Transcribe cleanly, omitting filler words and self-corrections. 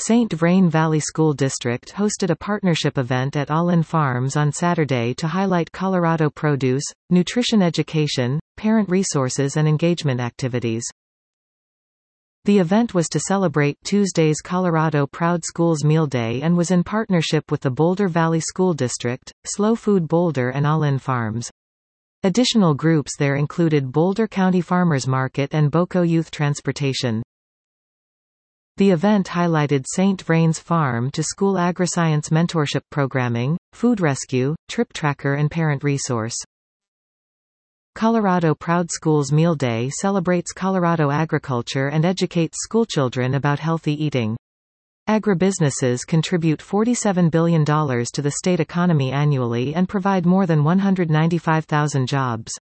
St. Vrain Valley School District hosted a partnership event at All-In Farms on Saturday to highlight Colorado produce, nutrition education, parent resources and engagement activities. The event was to celebrate Tuesday's Colorado Proud Schools Meal Day and was in partnership with the Boulder Valley School District, Slow Food Boulder and All-In Farms. Additional groups there included Boulder County Farmers Market and Boco Youth Transportation. The event highlighted St. Vrain's farm-to-school agriscience mentorship programming, food rescue, trip tracker and parent resource. Colorado Proud Schools Meal Day celebrates Colorado agriculture and educates schoolchildren about healthy eating. Agribusinesses contribute $47 billion to the state economy annually and provide more than 195,000 jobs.